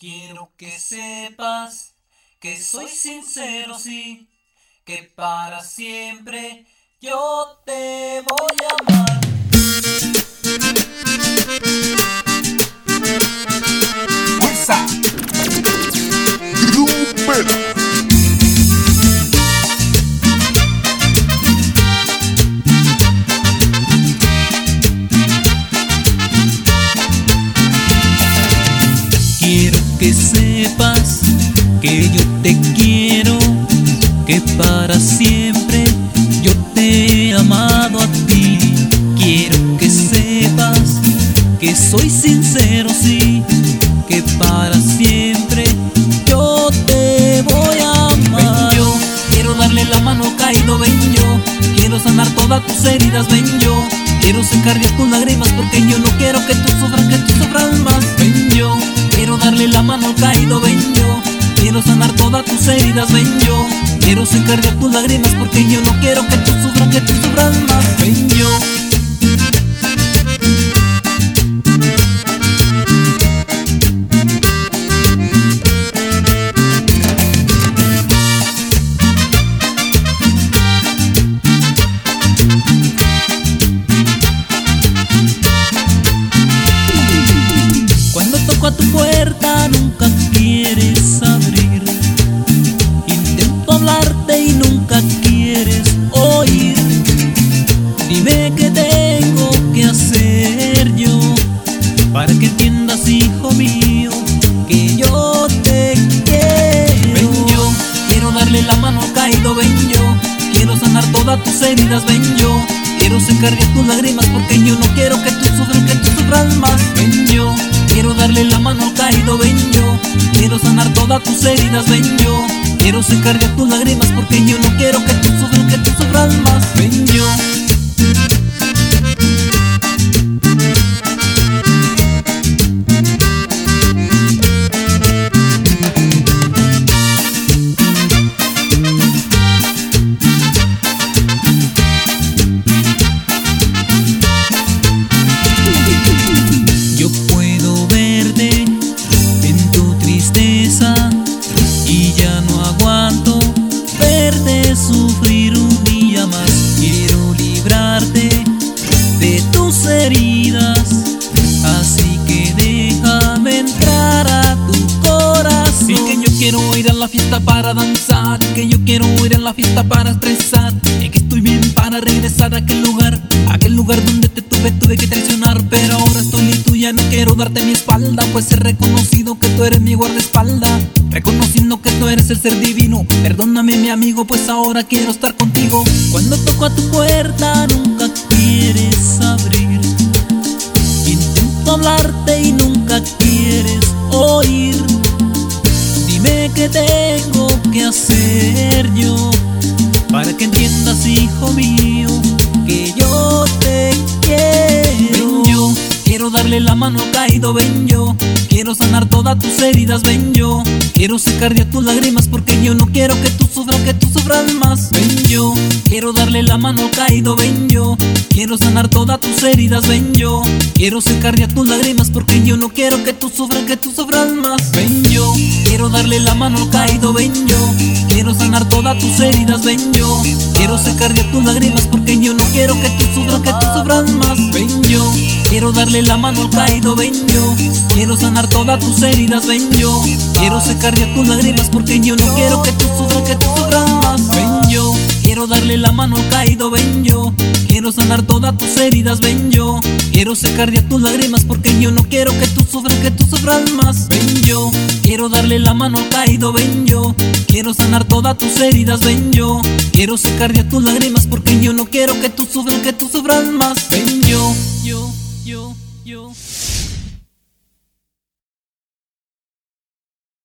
Quiero que sepas que soy sincero, sí, que para siempre yo te voy a amar. Fuerza Lupera. Quiero que sepas que yo te quiero, que para siempre yo te he amado a ti. Quiero que sepas que soy sincero, sí, que para siempre yo te voy a amar. Ven yo, quiero darle la mano al caído, ven yo, quiero sanar todas tus heridas, ven yo, quiero secar ya tus lágrimas porque yo no quiero que tú sufras más. Ven yo, quiero darle la mano al caído, ven yo, quiero sanar todas tus heridas, ven yo, quiero secar ya tus lágrimas porque yo no quiero que tú sufras más. Ven yo. Cuando toco a tu puerta nunca quieres abrir, intento hablarte y nunca quieres oír. Dime qué tengo que hacer yo para que entiendas, hijo mío, que yo te quiero. Ven yo, quiero darle la mano al caído, ven yo, quiero sanar todas tus heridas, ven yo, quiero secar ya tus lágrimas porque yo no quiero que tú sufras más. Ven yo, quiero darle la mano al caído, ven yo, quiero sanar todas tus heridas, ven yo, quiero secar ya tus lágrimas porque yo no quiero que tú sufras más. Ven yo. Yo puedo verte en tu tristeza y ya no aguanto verte sufrir un día más. Quiero librarte de tus heridas, así que déjame entrar a tu corazón. Y que yo quiero ir a la fiesta para danzar, y que yo quiero ir a la fiesta para estresar, y que estoy bien para regresar a aquel lugar donde te tuve que traicionar. Pero ahora estoy ni tuya, no quiero darte mi espalda, pues he reconocido que tú eres mi guardaespaldas, reconociendo que tú eres el ser divino. Perdóname mi amigo, pues ahora quiero estar contigo. Cuando toco a tu puerta nunca quieres abrir, intento hablarte y nunca quieres oír. Dime qué tengo que hacer yo para que entiendas, hijo mío, que yo te quiero. Ven yo, quiero darle la mano al caído, ven yo, quiero sanar todas tus heridas, ven yo, quiero secar ya tus lágrimas porque yo no quiero que tú sufras más. Ven yo, quiero darle la mano al caído, ven yo, quiero sanar todas tus heridas, ven yo, quiero secar ya tus lágrimas porque yo no quiero que tú sufras más. Ven yo, quiero darle la mano al caído, ven yo, quiero sanar todas tus heridas, ven yo, quiero secar ya tus lágrimas porque yo no quiero que tú sufras más. Ven yo, quiero darle la mano al caído, ven yo, quiero sanar todas tus heridas, ven yo, quiero secar ya tus lágrimas porque yo no quiero que tú sufras más. Ven yo, quiero darle la mano al caído, ven yo, quiero sanar todas tus heridas, ven yo, quiero secar ya tus lágrimas porque yo no quiero que tú sufras más. Ven yo, quiero darle la mano al caído, ven yo, quiero sanar todas tus heridas, ven yo, quiero secar ya tus lágrimas porque yo no quiero que tú sufras más. Ven yo.